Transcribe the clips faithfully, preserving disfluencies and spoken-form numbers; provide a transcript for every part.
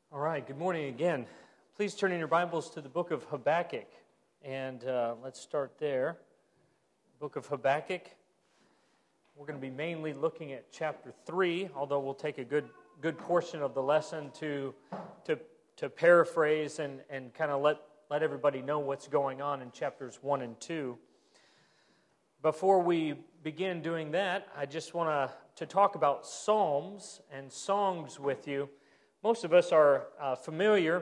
All right, good morning again. Please turn in your Bibles to the book of Habakkuk, and uh, let's start there. Book of Habakkuk. We're going to be mainly looking at chapter three, although we'll take a good good portion of the lesson to to to paraphrase and, and kind of let, let everybody know what's going on in chapters one and two. Before we begin doing that, I just want to to talk about psalms and songs with you. Most of us are uh, familiar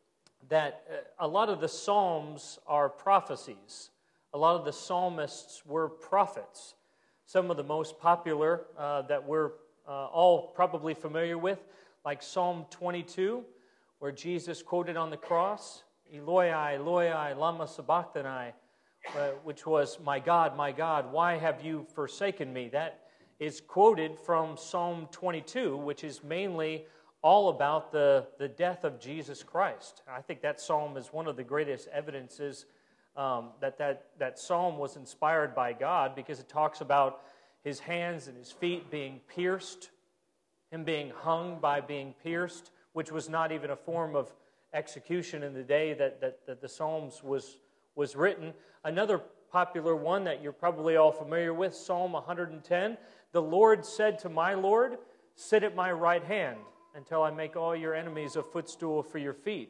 that uh, a lot of the psalms are prophecies. A lot of the psalmists were prophets. Some of the most popular uh, that we're uh, all probably familiar with, like Psalm twenty-two, where Jesus quoted on the cross, Eloi, Eloi, lama sabachthani, uh, which was, my God, my God, why have you forsaken me? That is quoted from Psalm twenty-two, which is mainly all about the, the death of Jesus Christ. I think that psalm is one of the greatest evidences um, that, that that psalm was inspired by God, because it talks about his hands and his feet being pierced, him being hung by being pierced, which was not even a form of execution in the day that, that, that the Psalms was, was written. Another popular one that you're probably all familiar with, Psalm one hundred ten, the Lord said to my Lord, sit at my right hand until I make all your enemies a footstool for your feet.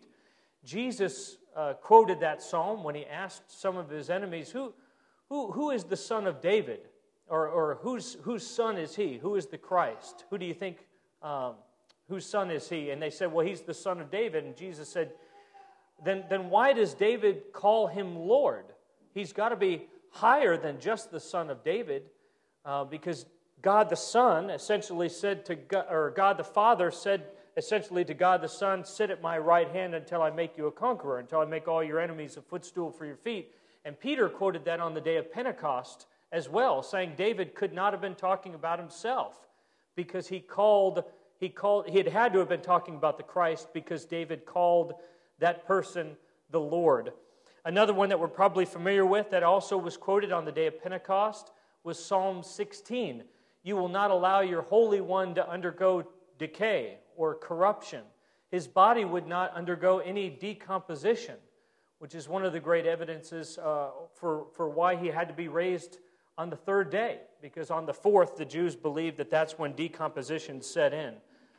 Jesus uh, quoted that psalm when he asked some of his enemies, who, who, who is the son of David? Or, or whose, whose son is he? Who is the Christ? Who do you think, um, whose son is he? And they said, well, he's the son of David. And Jesus said, then, then why does David call him Lord? He's got to be higher than just the son of David, uh, because God the Son essentially said to God, or God the Father said essentially to God the Son, sit at my right hand until I make you a conqueror, until I make all your enemies a footstool for your feet. And Peter quoted that on the day of Pentecost as well, saying David could not have been talking about himself, because he called, he called, he had had to have been talking about the Christ, because David called that person the Lord. Another one that we're probably familiar with that also was quoted on the day of Pentecost was Psalm sixteen. You will not allow your Holy One to undergo decay or corruption. His body would not undergo any decomposition, which is one of the great evidences uh, for, for why he had to be raised on the third day, because on the fourth, the Jews believed that that's when decomposition set in.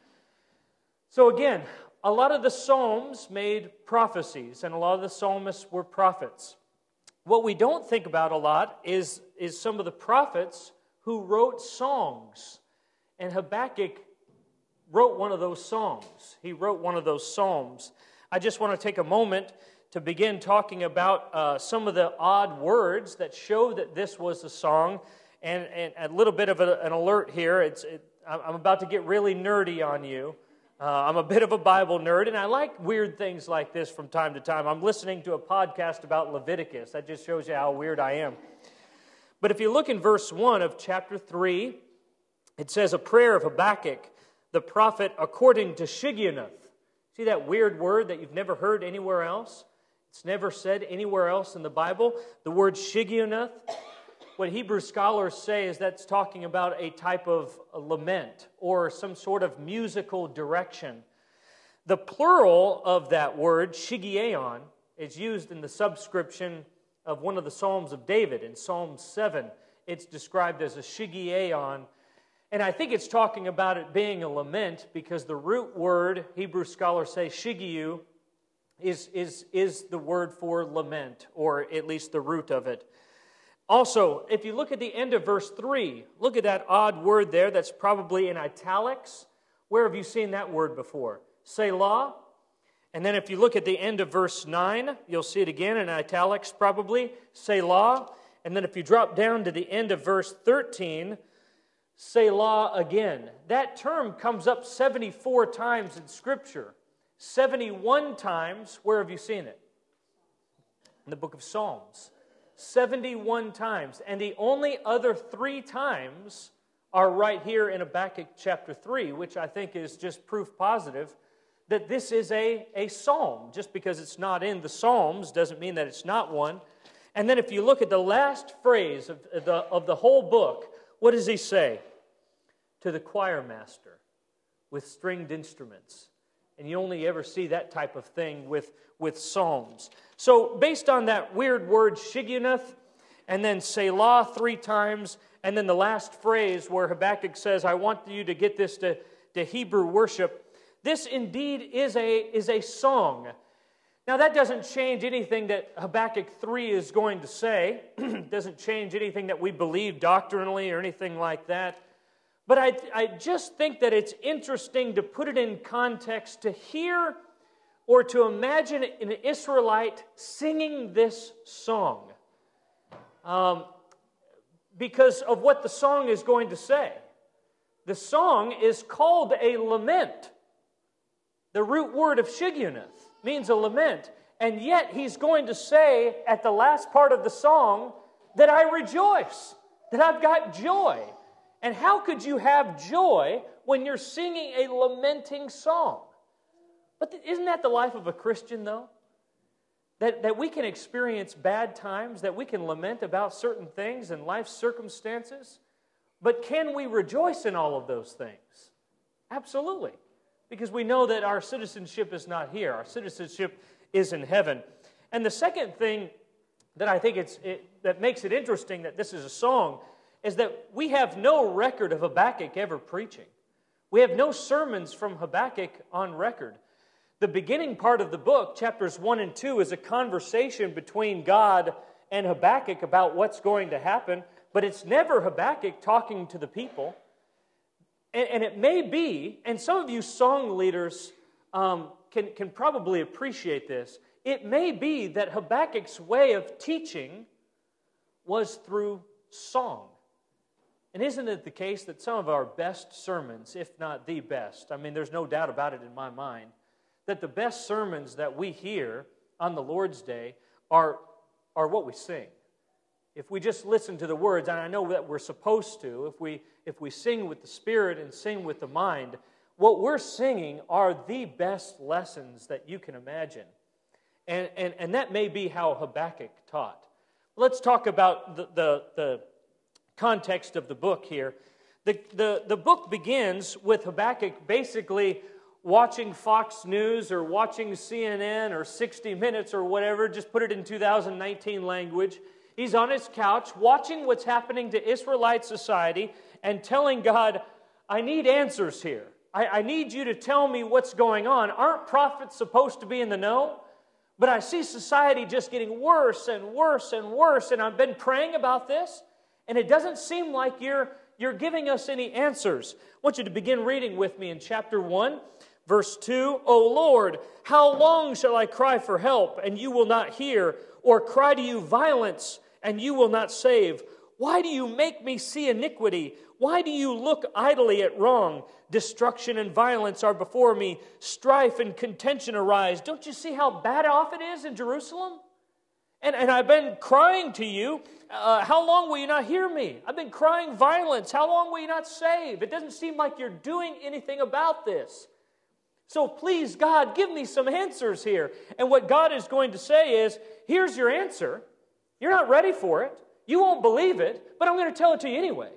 So again, a lot of the Psalms made prophecies, and a lot of the psalmists were prophets. What we don't think about a lot is, is some of the prophets who wrote songs. And Habakkuk wrote one of those songs. He wrote one of those psalms. I just want to take a moment to begin talking about uh, some of the odd words that show that this was a song. And, and a little bit of a, an alert here. It's, it, I'm about to get really nerdy on you. Uh, I'm a bit of a Bible nerd, and I like weird things like this from time to time. I'm listening to a podcast about Leviticus. That just shows you how weird I am. But if you look in verse one of chapter three, it says, a prayer of Habakkuk, the prophet, according to Shigionoth. See that weird word that you've never heard anywhere else? It's never said anywhere else in the Bible. The word Shigionoth, what Hebrew scholars say is that's talking about a type of a lament or some sort of musical direction. The plural of that word, Shigionon, is used in the subscription of one of the Psalms of David. In Psalm seven, it's described as a Shigionon. And I think it's talking about it being a lament, because the root word, Hebrew scholars say, shigiu, is, is, is the word for lament, or at least the root of it. Also, if you look at the end of verse three, look at that odd word there that's probably in italics. Where have you seen that word before? Selah. And then if you look at the end of verse nine, you'll see it again in italics probably, Selah. And then if you drop down to the end of verse thirteen, Selah again. That term comes up seventy-four times in Scripture. seventy-one times, where have you seen it? In the book of Psalms. seventy-one times. And the only other three times are right here in Habakkuk chapter three, which I think is just proof positive that this is a, a psalm. Just because it's not in the Psalms doesn't mean that it's not one. And then if you look at the last phrase of the, of the whole book, what does he say? To the choir master with stringed instruments, And you only ever see that type of thing with, with psalms. So based on that weird word, Shigionoth, and then Selah three times, and then the last phrase where Habakkuk says, I want you to get this to, to Hebrew worship, this indeed is a, is a song. Now that doesn't change anything that Habakkuk three is going to say. It doesn't change anything that we believe doctrinally or anything like that. But I, I just think that it's interesting to put it in context, to hear or to imagine an Israelite singing this song. Um, because of what the song is going to say. The song is called a lament. The root word of Shigionoth means a lament. And yet he's going to say at the last part of the song that I rejoice, that I've got joy. And how could you have joy when you're singing a lamenting song? But isn't that the life of a Christian, though? That, that we can experience bad times, that we can lament about certain things and life circumstances. But can we rejoice in all of those things? Absolutely. Because we know that our citizenship is not here. Our citizenship is in heaven. And the second thing that I think it's, it, that makes it interesting that this is a song is that we have no record of Habakkuk ever preaching. We have no sermons from Habakkuk on record. The beginning part of the book, chapters one and two, is a conversation between God and Habakkuk about what's going to happen, but it's never Habakkuk talking to the people. And, and it may be, and some of you song leaders um, can, can probably appreciate this, it may be that Habakkuk's way of teaching was through song. And isn't it the case that some of our best sermons, if not the best, I mean, there's no doubt about it in my mind, that the best sermons that we hear on the Lord's Day are, are what we sing. If we just listen to the words, and I know that we're supposed to, if we, if we sing with the Spirit and sing with the mind, what we're singing are the best lessons that you can imagine. And, and, and that may be how Habakkuk taught. Let's talk about the, the, the context of the book here. The, the, the book begins with Habakkuk basically watching Fox News or watching C N N or sixty minutes or whatever, just put it in two thousand nineteen language. He's on his couch watching what's happening to Israelite society and telling God, I need answers here. I, I need you to tell me what's going on. Aren't prophets supposed to be in the know? But I see society just getting worse and worse and worse, and I've been praying about this, and it doesn't seem like you're, you're giving us any answers. I want you to begin reading with me in chapter one. Verse two, O Lord, how long shall I cry for help, and you will not hear, or cry to you violence, and you will not save? Why do you make me see iniquity? Why do you look idly at wrong? Destruction and violence are before me. Strife and contention arise. Don't you see how bad off it is in Jerusalem? And, and I've been crying to you. Uh, how long will you not hear me? I've been crying violence. How long will you not save? It doesn't seem like you're doing anything about this. So please, God, give me some answers here. And what God is going to say is, here's your answer. You're not ready for it. You won't believe it, but I'm going to tell it to you anyway.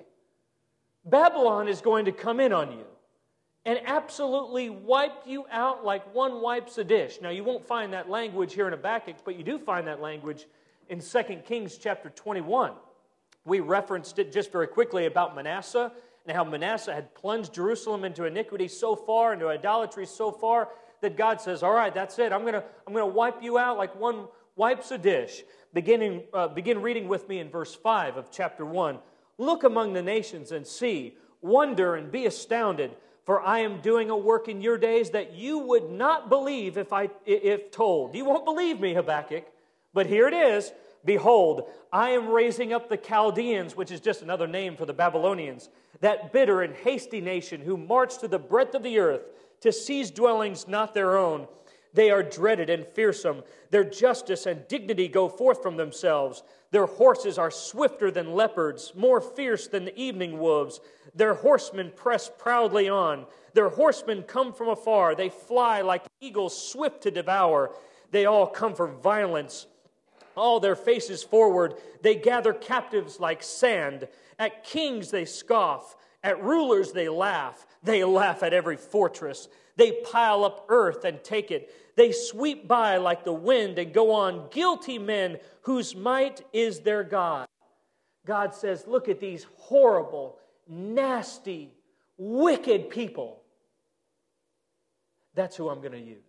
Babylon is going to come in on you and absolutely wipe you out like one wipes a dish. Now, you won't find that language here in Habakkuk, but you do find that language in Second Kings chapter twenty-one. We referenced it just very quickly about Manasseh, and how Manasseh had plunged Jerusalem into iniquity so far, into idolatry so far, that God says, all right, that's it. I'm going to I'm going to wipe you out like one wipes a dish. Beginning, uh, begin reading with me in verse five of chapter one. Look among the nations and see, wonder and be astounded, for I am doing a work in your days that you would not believe if I if told. You won't believe me, Habakkuk, but here it is. Behold, I am raising up the Chaldeans, which is just another name for the Babylonians, that bitter and hasty nation who march to the breadth of the earth to seize dwellings not their own. They are dreaded and fearsome. Their justice and dignity go forth from themselves. Their horses are swifter than leopards, more fierce than the evening wolves. Their horsemen press proudly on. Their horsemen come from afar. They fly like eagles swift to devour. They all come for violence. All their faces forward, they gather captives like sand. At kings they scoff. At rulers they laugh. They laugh at every fortress. They pile up earth and take it. They sweep by like the wind and go on. Guilty men whose might is their God. God says, look at these horrible, nasty, wicked people. That's who I'm going to use.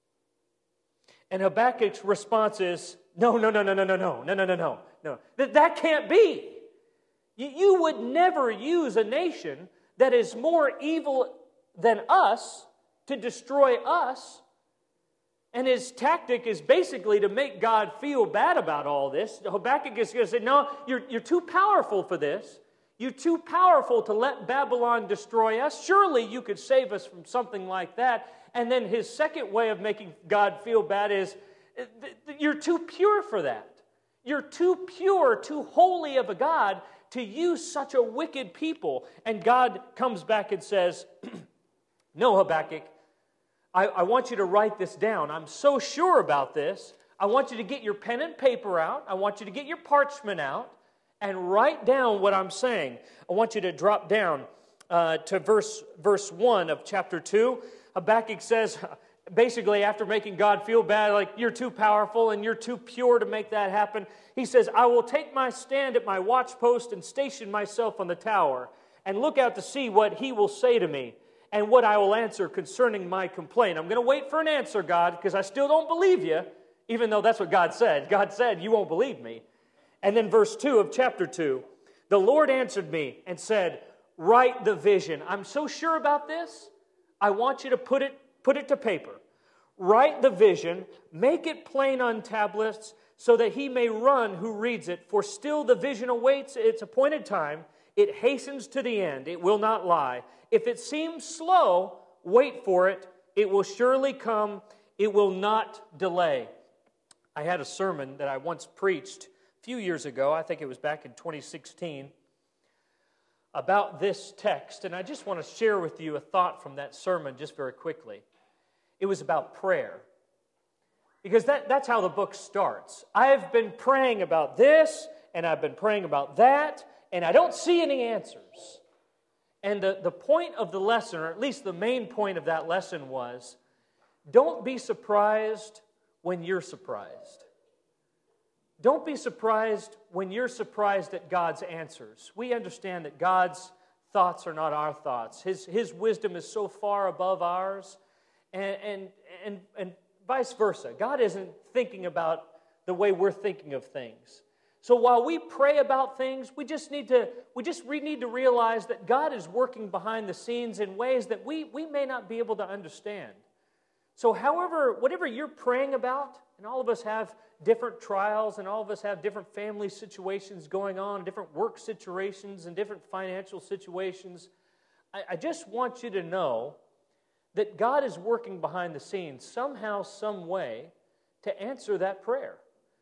And Habakkuk's response is, no, no, no, no, no, no, no, no, no, no, no, no. That, that can't be. You, you would never use a nation that is more evil than us to destroy us. And his tactic is basically to make God feel bad about all this. Habakkuk is going to say, no, you're, you're too powerful for this. You're too powerful to let Babylon destroy us. Surely you could save us from something like that. And then his second way of making God feel bad is, you're too pure for that. You're too pure, too holy of a God to use such a wicked people. And God comes back and says, no, Habakkuk, I, I want you to write this down. I'm so sure about this. I want you to get your pen and paper out. I want you to get your parchment out and write down what I'm saying. I want you to drop down uh, to verse, verse one of chapter two. Habakkuk says, basically after making God feel bad, like you're too powerful and you're too pure to make that happen, he says, I will take my stand at my watchpost and station myself on the tower and look out to see what he will say to me and what I will answer concerning my complaint. I'm going to wait for an answer, God, because I still don't believe you, even though that's what God said. God said, you won't believe me. And then verse two of chapter two, the Lord answered me and said, write the vision. I'm so sure about this, I want you to put it, put it to paper. Write the vision, make it plain on tablets, so that he may run who reads it. For still the vision awaits its appointed time. It hastens to the end. It will not lie. If it seems slow, wait for it. It will surely come. It will not delay. I had a sermon that I once preached a few years ago. I think it was back in twenty sixteen. About this text. And I just want to share with you a thought from that sermon just very quickly. It was about prayer. Because that, that's how the book starts. I've been praying about this, and I've been praying about that, and I don't see any answers. And the, the point of the lesson, or at least the main point of that lesson was, don't be surprised when you're surprised. Don't be surprised when you're surprised at God's answers. We understand that God's thoughts are not our thoughts. His, his wisdom is so far above ours, and, and, and, and vice versa. God isn't thinking about the way we're thinking of things. So while we pray about things, we just need to we just re- need to realize that God is working behind the scenes in ways that we, we may not be able to understand. So however, whatever you're praying about, and all of us have different trials, and all of us have different family situations going on, different work situations, and different financial situations, I, I just want you to know that God is working behind the scenes somehow, some way, to answer that prayer.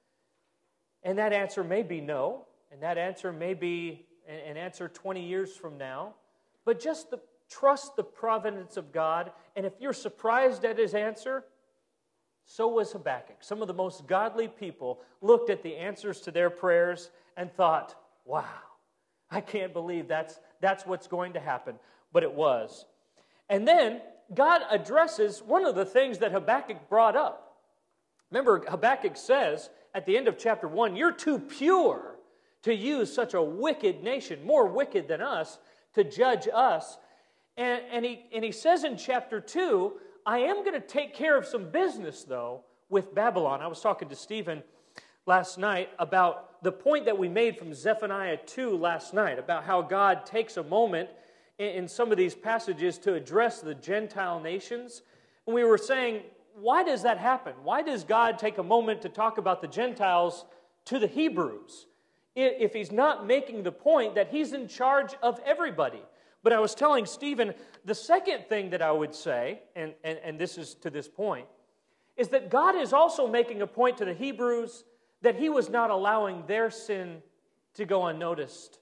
And that answer may be no, and that answer may be an answer twenty years from now, but just the, trust the providence of God, and if you're surprised at His answer, so was Habakkuk. Some of the most godly people looked at the answers to their prayers and thought, wow, I can't believe that's, that's what's going to happen, but it was. And then God addresses one of the things that Habakkuk brought up. Remember, Habakkuk says at the end of chapter one, you're too pure to use such a wicked nation, more wicked than us, to judge us. And, and, he, and he says in chapter two, I am going to take care of some business, though, with Babylon. I was talking to Stephen last night about the point that we made from Zephaniah two last night, about how God takes a moment in, in some of these passages to address the Gentile nations. And we were saying, why does that happen? Why does God take a moment to talk about the Gentiles to the Hebrews if He's not making the point that He's in charge of everybody? But I was telling Stephen, the second thing that I would say, and, and, and this is to this point, is that God is also making a point to the Hebrews that He was not allowing their sin to go unnoticed.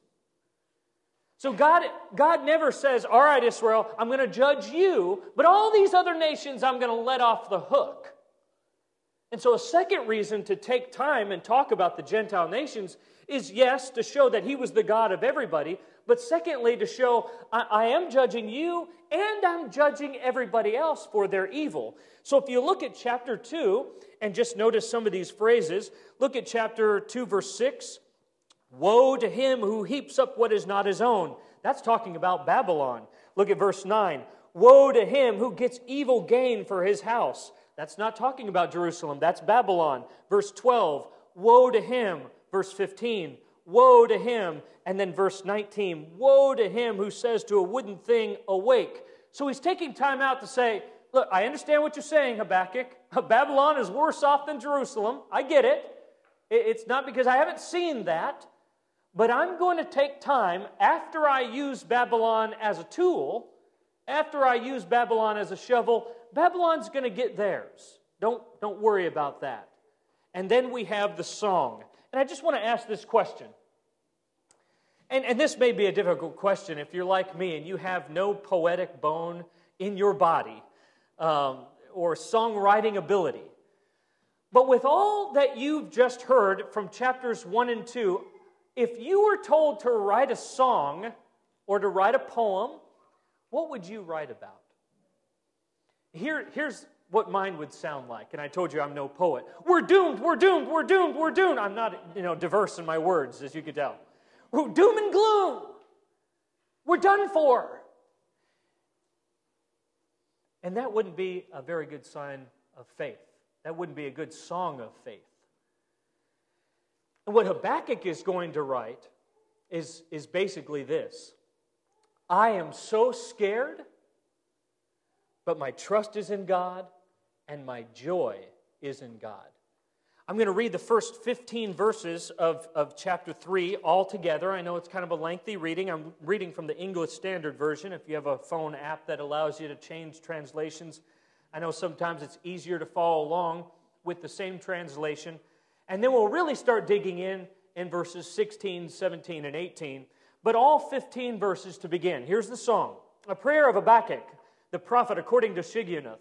So God, God never says, all right, Israel, I'm going to judge you, but all these other nations I'm going to let off the hook. And so a second reason to take time and talk about the Gentile nations is, yes, to show that He was the God of everybody, but secondly, to show I, I am judging you and I'm judging everybody else for their evil. So if you look at chapter two and just notice some of these phrases, look at chapter two, verse six. Woe to him who heaps up what is not his own. That's talking about Babylon. Look at verse nine. Woe to him who gets evil gain for his house. That's not talking about Jerusalem. That's Babylon. Verse twelve. Woe to him. Verse fifteen. Woe to him. And then verse nineteen. Woe to him who says to a wooden thing, awake. So he's taking time out to say, look, I understand what you're saying, Habakkuk. Babylon is worse off than Jerusalem. I get it. It's not because I haven't seen that. But I'm going to take time after I use Babylon as a tool, after I use Babylon as a shovel, Babylon's going to get theirs. Don't, don't worry about that. And then we have the song. And I just want to ask this question. And, and this may be a difficult question if you're like me and you have no poetic bone in your body um, or songwriting ability. But with all that you've just heard from chapters one and two, if you were told to write a song or to write a poem, what would you write about? Here, here's what mine would sound like. And I told you I'm no poet. We're doomed, we're doomed, we're doomed, we're doomed. I'm not, you know, diverse in my words, as you could tell. We're doom and gloom. We're done for. And that wouldn't be a very good sign of faith. That wouldn't be a good song of faith. And what Habakkuk is going to write is, is basically this. I am so scared, but my trust is in God, and my joy is in God. I'm going to read the first fifteen verses of, of chapter three all together. I know it's kind of a lengthy reading. I'm reading from the English Standard Version. If you have a phone app that allows you to change translations, I know sometimes it's easier to follow along with the same translation. And then we'll really start digging in in verses sixteen, seventeen, and eighteen. But all fifteen verses to begin. Here's the song. A prayer of Habakkuk, the prophet, according to Shigionoth.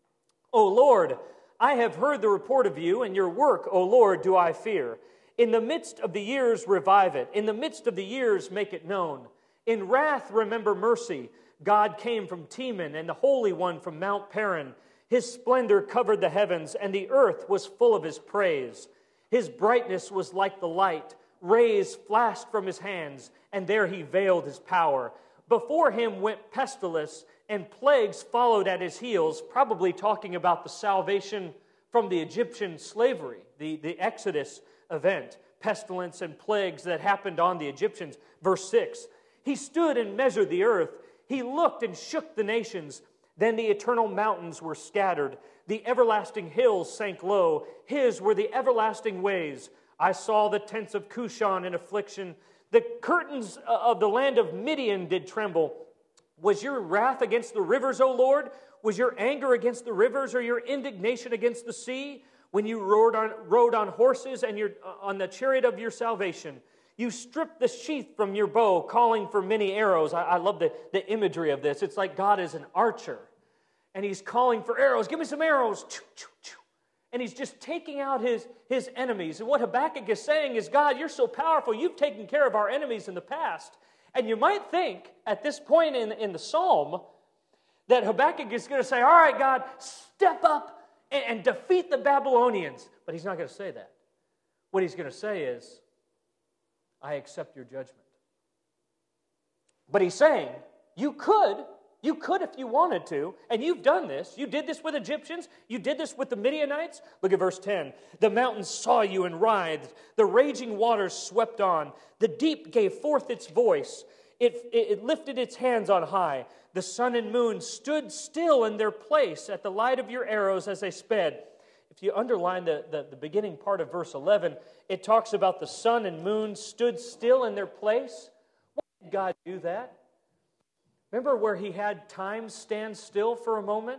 O Lord, I have heard the report of you, and your work, O Lord, do I fear. In the midst of the years, revive it. In the midst of the years, make it known. In wrath, remember mercy. God came from Teman, and the Holy One from Mount Paran. His splendor covered the heavens, and the earth was full of his praise. His brightness was like the light. Rays flashed from his hands, and there he veiled his power. Before him went pestilence, and plagues followed at his heels, probably talking about the salvation from the Egyptian slavery, the, the Exodus event, pestilence and plagues that happened on the Egyptians. Verse six, he stood and measured the earth. He looked and shook the nations. Then the eternal mountains were scattered. The everlasting hills sank low. His were the everlasting ways. I saw the tents of Cushan in affliction. The curtains of the land of Midian did tremble. Was your wrath against the rivers, O Lord? Was your anger against the rivers, or your indignation against the sea? When you rode on, rode on horses and your, on the chariot of your salvation. You stripped the sheath from your bow, calling for many arrows. I, I love the, the imagery of this. It's like God is an archer, and he's calling for arrows. Give me some arrows. Choo, choo, choo. And he's just taking out his, his enemies. And what Habakkuk is saying is, God, you're so powerful. You've taken care of our enemies in the past. And you might think at this point in, in the psalm that Habakkuk is going to say, all right, God, step up and, and defeat the Babylonians. But he's not going to say that. What he's going to say is, I accept your judgment. But he's saying, you could, you could if you wanted to, and you've done this. You did this with Egyptians. You did this with the Midianites. Look at verse ten. The mountains saw you and writhed. The raging waters swept on. The deep gave forth its voice. It, it, it lifted its hands on high. The sun and moon stood still in their place at the light of your arrows as they sped. If you underline the, the, the beginning part of verse eleven, it talks about the sun and moon stood still in their place. Why did God do that? Remember where he had time stand still for a moment?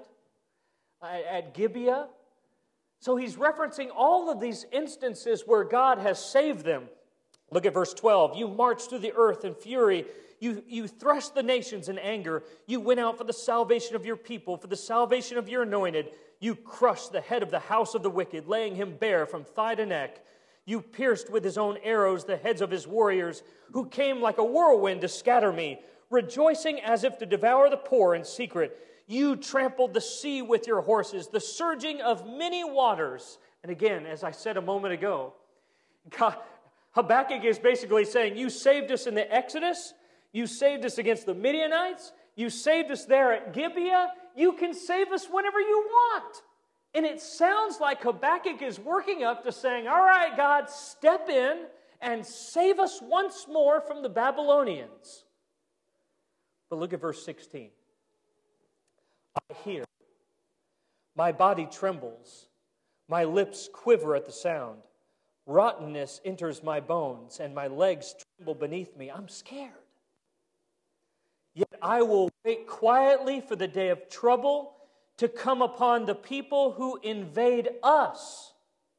At Gibeah? So he's referencing all of these instances where God has saved them. Look at verse twelve. You marched through the earth in fury. You, you threshed the nations in anger. You went out for the salvation of your people, for the salvation of your anointed. You crushed the head of the house of the wicked, laying him bare from thigh to neck. You pierced with his own arrows the heads of his warriors, who came like a whirlwind to scatter me, rejoicing as if to devour the poor in secret. You trampled the sea with your horses, the surging of many waters. And again, as I said a moment ago, God, Habakkuk is basically saying, you saved us in the Exodus, you saved us against the Midianites, you saved us there at Gibeah, you can save us whenever you want. And it sounds like Habakkuk is working up to saying, all right, God, step in and save us once more from the Babylonians. But look at verse sixteen. I hear, my body trembles, my lips quiver at the sound. Rottenness enters my bones, and my legs tremble beneath me. I'm scared. Yet I will wait quietly for the day of trouble to come upon the people who invade us.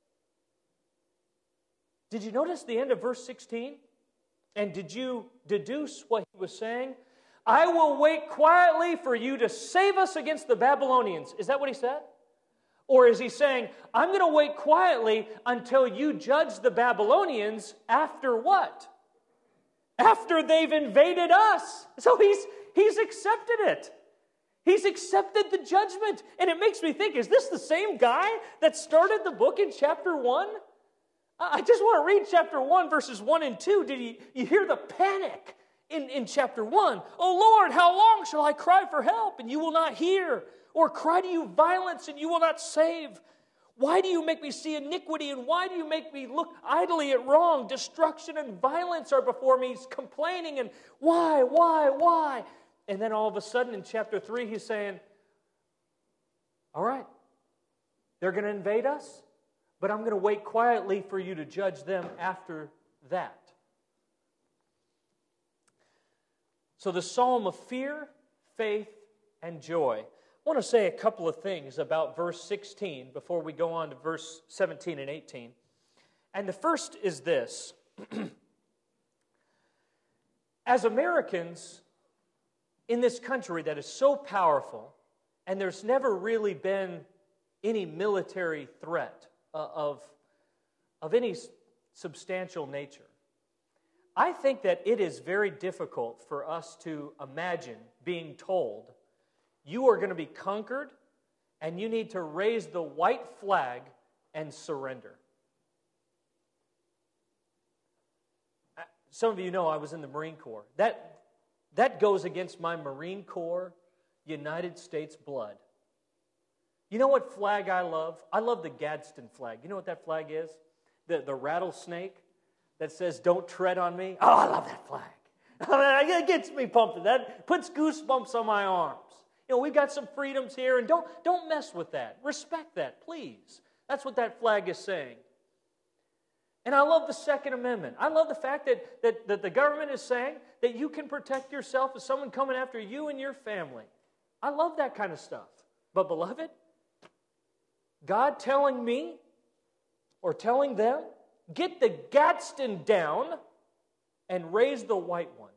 Did you notice the end of verse sixteen? And did you deduce what he was saying? I will wait quietly for you to save us against the Babylonians. Is that what he said? Or is he saying, I'm going to wait quietly until you judge the Babylonians after what? After they've invaded us. So he's, he's accepted it. He's accepted the judgment. And it makes me think, is this the same guy that started the book in chapter one? I just want to read chapter one, verses one and two. Did you, you hear the panic in, in chapter one? Oh Lord, how long shall I cry for help and you will not hear? Or cry to you violence and you will not save? Why do you make me see iniquity and why do you make me look idly at wrong? Destruction and violence are before me. He's complaining and why, why, why? And then all of a sudden in chapter three he's saying, all right, they're going to invade us, but I'm going to wait quietly for you to judge them after that. So the psalm of fear, faith, and joy. I want to say a couple of things about verse sixteen before we go on to verse seventeen and eighteen. And the first is this. As Americans in this country that is so powerful, and there's never really been any military threat uh, of, of any substantial nature, I think that it is very difficult for us to imagine being told, you are going to be conquered and you need to raise the white flag and surrender. Some of you know I was in the Marine Corps. That, that goes against my Marine Corps United States blood. You know what flag I love? I love the Gadsden flag. You know what that flag is? The, the rattlesnake that says, don't tread on me. Oh, I love that flag. It gets me pumped. That puts goosebumps on my arms. You know, we've got some freedoms here, and don't, don't mess with that. Respect that, please. That's what that flag is saying. And I love the Second Amendment. I love the fact that, that, that the government is saying that you can protect yourself as someone coming after you and your family. I love that kind of stuff. But, beloved, God telling me or telling them, get the Gadsden down and raise the white one.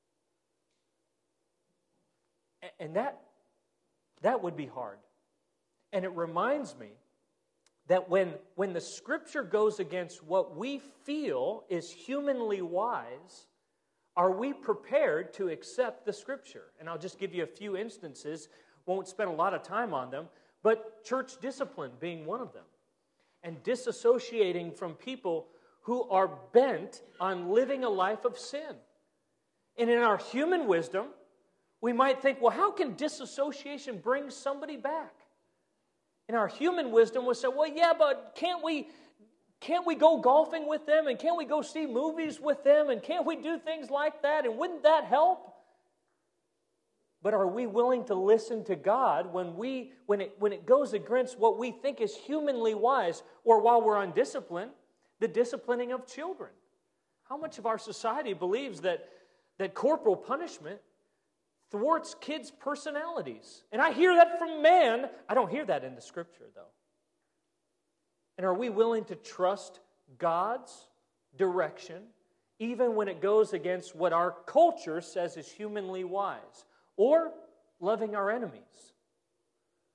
And that, that would be hard. And it reminds me that when, when the Scripture goes against what we feel is humanly wise, are we prepared to accept the Scripture? And I'll just give you a few instances, won't spend a lot of time on them, but church discipline being one of them. And disassociating from people who are bent on living a life of sin. And in our human wisdom, we might think, well, how can disassociation bring somebody back? In our human wisdom, we'll say, well, yeah, but can't we, can't we go golfing with them? And can't we go see movies with them? And can't we do things like that? And wouldn't that help? But are we willing to listen to God when we when it when it goes against what we think is humanly wise, or while we're on discipline, the disciplining of children? How much of our society believes that, that corporal punishment thwarts kids' personalities? And I hear that from man. I don't hear that in the Scripture, though. And are we willing to trust God's direction, even when it goes against what our culture says is humanly wise? Or loving our enemies?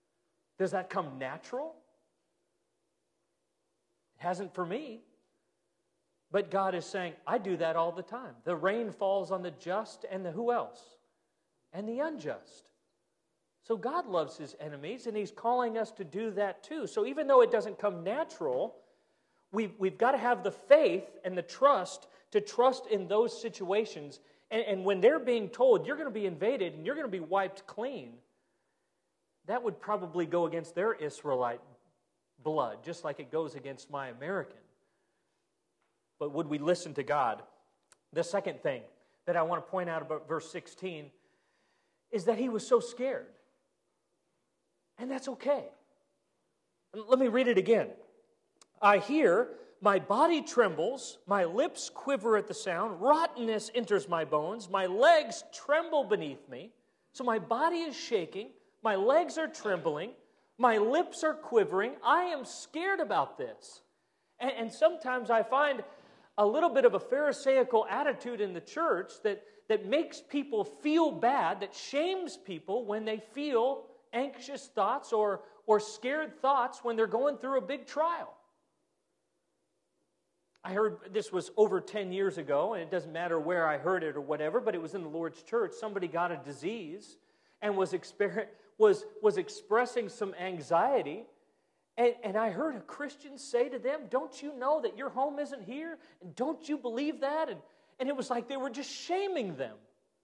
Does that come natural? It hasn't for me. But God is saying, I do that all the time. The rain falls on the just and the who else? And the unjust. So God loves His enemies, and He's calling us to do that too. So even though it doesn't come natural, we've, we've got to have the faith and the trust to trust in those situations. And, and when they're being told, you're going to be invaded and you're going to be wiped clean, that would probably go against their Israelite blood, just like it goes against my American. But would we listen to God? The second thing that I want to point out about verse sixteen is that he was so scared. And that's okay. Let me read it again. I hear, my body trembles, my lips quiver at the sound, rottenness enters my bones, my legs tremble beneath me. So my body is shaking, my legs are trembling, my lips are quivering. I am scared about this. And, and sometimes I find a little bit of a Pharisaical attitude in the church that, that makes people feel bad, that shames people when they feel anxious thoughts or, or scared thoughts when they're going through a big trial. I heard, this was over ten years ago, and it doesn't matter where I heard it or whatever, but it was in the Lord's church. Somebody got a disease and was, exper- was, was expressing some anxiety. And, and I heard a Christian say to them, don't you know that your home isn't here? And don't you believe that? And, and it was like they were just shaming them.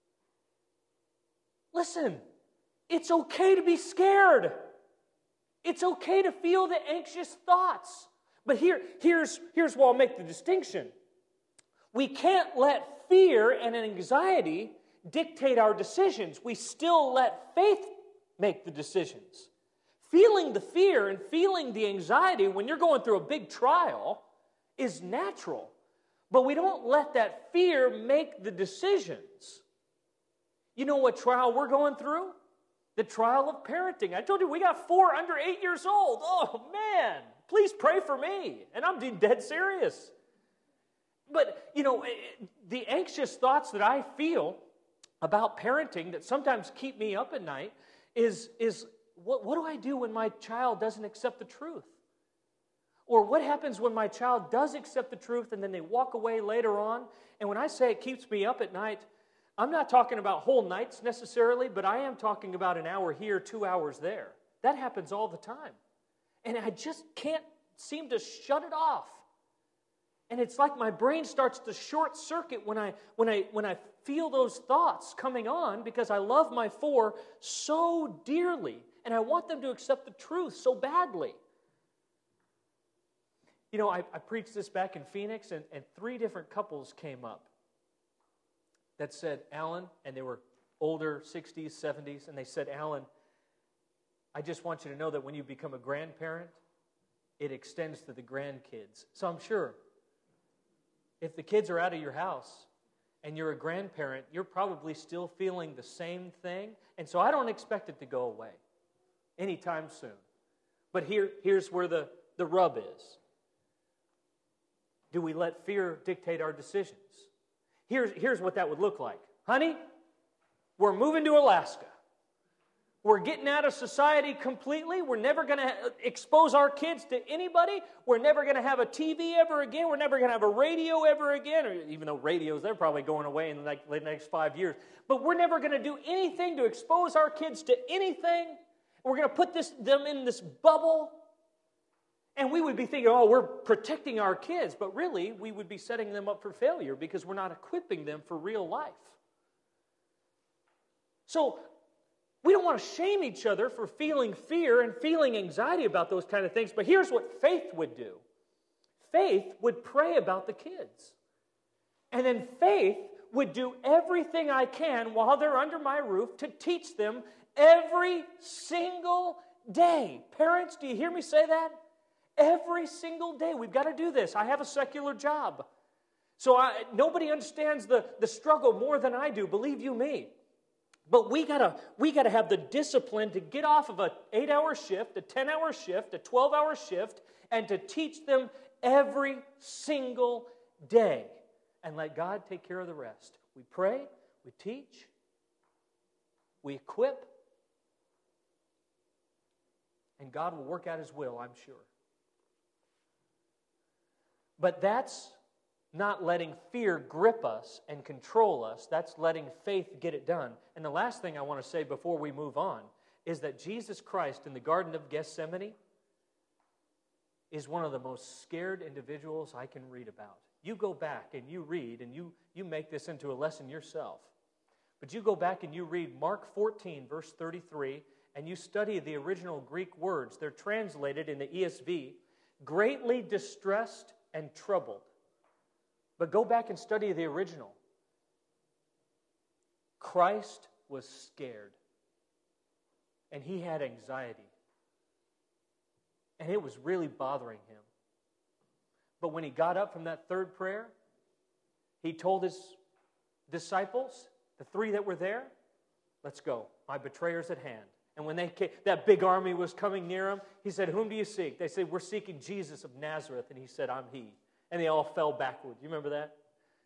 Listen, it's okay to be scared. It's okay to feel the anxious thoughts. But here, here's, here's where I'll make the distinction. We can't let fear and anxiety dictate our decisions. We still let faith make the decisions. Feeling the fear and feeling the anxiety when you're going through a big trial is natural. But we don't let that fear make the decisions. You know what trial we're going through? The trial of parenting. I told you we got four under eight years old. Oh, man. Please pray for me. And I'm being dead serious. But, you know, the anxious thoughts that I feel about parenting that sometimes keep me up at night is, is what, what do I do when my child doesn't accept the truth? Or what happens when my child does accept the truth and then they walk away later on? And when I say it keeps me up at night, I'm not talking about whole nights necessarily, but I am talking about an hour here, two hours there. That happens all the time. And I just can't seem to shut it off. And it's like my brain starts to short circuit when I when I when I feel those thoughts coming on because I love my four so dearly and I want them to accept the truth so badly. You know, I, I preached this back in Phoenix and, and three different couples came up that said, Alan, and they were older, sixties, seventies, and they said, Alan, I just want you to know that when you become a grandparent, it extends to the grandkids. So I'm sure if the kids are out of your house and you're a grandparent, you're probably still feeling the same thing. And so I don't expect it to go away anytime soon. But here, here's where the, the rub is. Do we let fear dictate our decisions? Here's, here's what that would look like. Honey, we're moving to Alaska. We're getting out of society completely. We're never going to expose our kids to anybody. We're never going to have a T V ever again. We're never going to have a radio ever again. Or even though radios, they're probably going away in the next, the next five years. But we're never going to do anything to expose our kids to anything. We're going to put this, them in this bubble. And we would be thinking, oh, we're protecting our kids. But really, we would be setting them up for failure because we're not equipping them for real life. So we don't want to shame each other for feeling fear and feeling anxiety about those kind of things. But here's what faith would do. Faith would pray about the kids. And then faith would do everything I can while they're under my roof to teach them every single day. Parents, do you hear me say that? Every single day. We've got to do this. I have a secular job. So I, nobody understands the, the struggle more than I do, believe you me. But we gotta we gotta have the discipline to get off of an eight-hour shift, a ten-hour shift, a twelve-hour shift, and to teach them every single day. And let God take care of the rest. We pray, we teach, we equip, and God will work out His will, I'm sure. But that's not letting fear grip us and control us. That's letting faith get it done. And the last thing I want to say before we move on is that Jesus Christ in the Garden of Gethsemane is one of the most scared individuals I can read about. You go back and you read and you, you make this into a lesson yourself. But you go back and you read Mark fourteen, verse thirty-three, and you study the original Greek words. They're translated in the E S V, greatly distressed and troubled. But go back and study the original. Christ was scared. And he had anxiety. And it was really bothering him. But when he got up from that third prayer, he told his disciples, the three that were there, let's go. My betrayer's at hand. And when they came, that big army was coming near him, he said, whom do you seek? They said, we're seeking Jesus of Nazareth. And he said, I'm he. And they all fell backward. You remember that?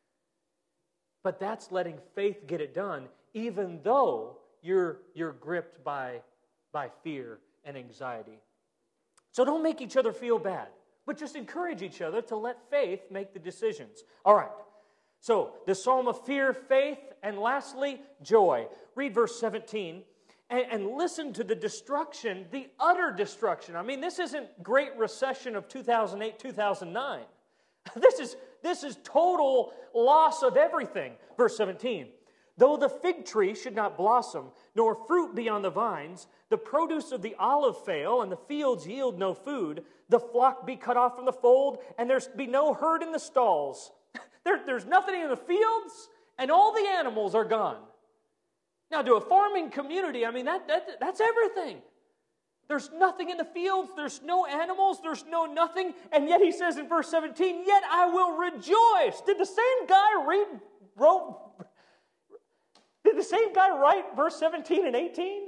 But that's letting faith get it done, even though you're, you're gripped by, by fear and anxiety. So don't make each other feel bad, but just encourage each other to let faith make the decisions. All right. So the psalm of fear, faith, and lastly, joy. Read verse seventeen. And, and listen to the destruction, the utter destruction. I mean, this isn't Great Recession of two thousand eight, two thousand nine. This is, this is total loss of everything. Verse seventeen. Though the fig tree should not blossom, nor fruit be on the vines, the produce of the olive fail, and the fields yield no food, the flock be cut off from the fold, and there be no herd in the stalls. There, there's nothing in the fields, and all the animals are gone. Now, to a farming community, I mean, that, that that's everything. There's nothing in the fields. There's no animals. There's no nothing. And yet he says in verse seventeen, yet I will rejoice. Did the same guy read, wrote, did the same guy write verse seventeen and eighteen?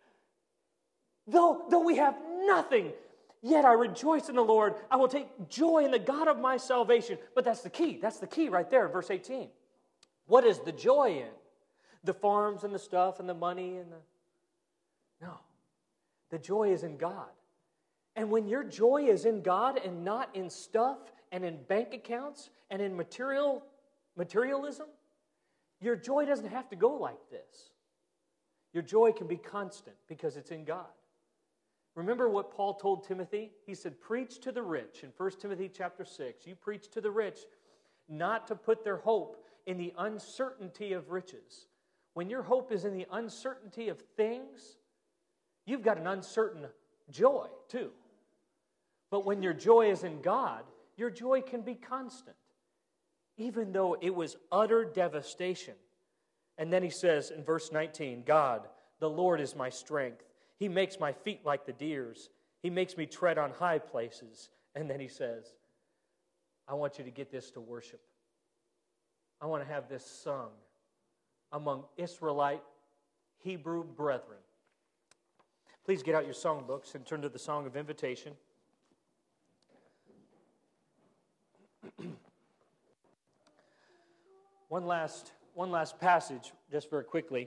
Though, though we have nothing, yet I rejoice in the Lord. I will take joy in the God of my salvation. But that's the key. That's the key right there in verse eighteen. What is the joy in? The farms and the stuff and the money and the... No. The joy is in God. And when your joy is in God and not in stuff and in bank accounts and in material materialism, your joy doesn't have to go like this. Your joy can be constant because it's in God. Remember what Paul told Timothy? He said, preach to the rich in First Timothy chapter six. You preach to the rich not to put their hope in the uncertainty of riches. When your hope is in the uncertainty of things, you've got an uncertain joy too. But when your joy is in God, your joy can be constant, even though it was utter devastation. And then he says in verse nineteen, God, the Lord is my strength. He makes my feet like the deer's. He makes me tread on high places. And then he says, I want you to get this to worship. I want to have this sung among Israelite Hebrew brethren. Please get out your songbooks and turn to the Song of Invitation. one last, one last passage, just very quickly.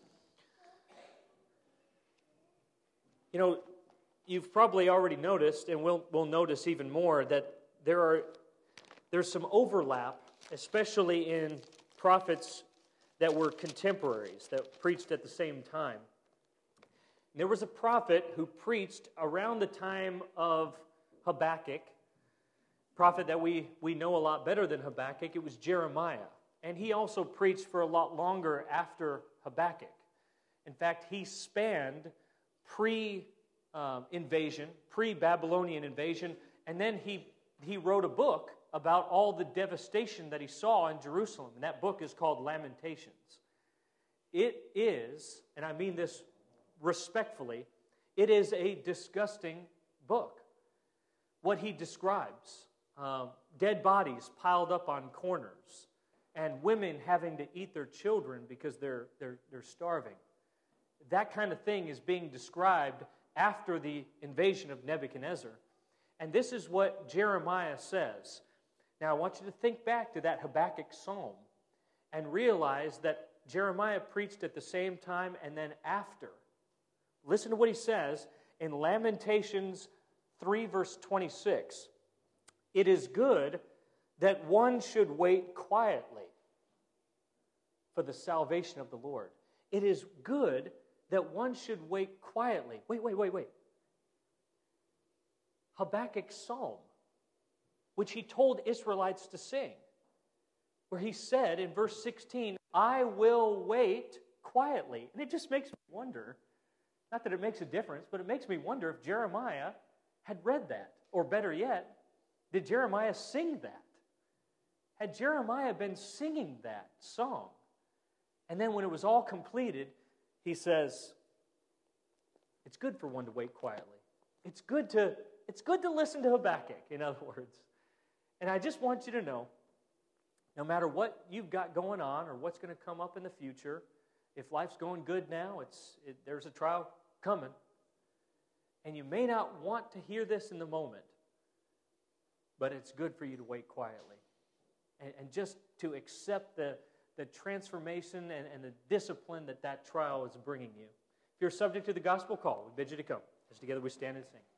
You know, you've probably already noticed, and we'll, we'll notice even more, that there are there's some overlap, especially in prophets that were contemporaries, that preached at the same time. There was a prophet who preached around the time of Habakkuk, prophet that we, we know a lot better than Habakkuk. It was Jeremiah. And he also preached for a lot longer after Habakkuk. In fact, he spanned pre-invasion, um, pre-Babylonian invasion, and then he, he wrote a book about all the devastation that he saw in Jerusalem. And that book is called Lamentations. It is, and I mean this respectfully, it is a disgusting book. What he describes, uh, dead bodies piled up on corners, and women having to eat their children because they're, they're, they're starving. That kind of thing is being described after the invasion of Nebuchadnezzar. And this is what Jeremiah says. Now, I want you to think back to that Habakkuk psalm and realize that Jeremiah preached at the same time and then after. Listen to what he says in Lamentations three, verse twenty-six. It is good that one should wait quietly for the salvation of the Lord. It is good that one should wait quietly. Wait, wait, wait, wait. Habakkuk's psalm, which he told Israelites to sing, where he said in verse sixteen, I will wait quietly. And it just makes me wonder, not that it makes a difference, but it makes me wonder if Jeremiah had read that. Or better yet, did Jeremiah sing that? Had Jeremiah been singing that song? And then when it was all completed, he says, it's good for one to wait quietly. It's good to, it's good to listen to Habakkuk, in other words. And I just want you to know, no matter what you've got going on or what's going to come up in the future, if life's going good now, it's it, there's a trial coming. And you may not want to hear this in the moment, but it's good for you to wait quietly. And, and just to accept the, the transformation and, and the discipline that that trial is bringing you. If you're subject to the gospel call, we bid you to come. As together we stand and sing.